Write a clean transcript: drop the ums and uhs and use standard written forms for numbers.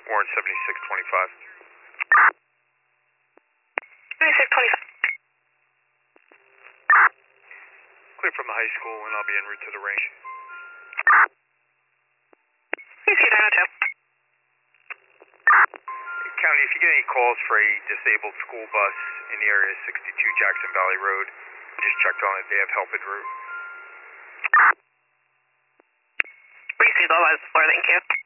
Warren 7625. 7625. Clear from the high school, and I'll be en route to the range. PC 902. County, if you get any calls for a disabled school bus in the area 62 Jackson Valley Road, just checked on it. They have help en route. Received all that support, thank you.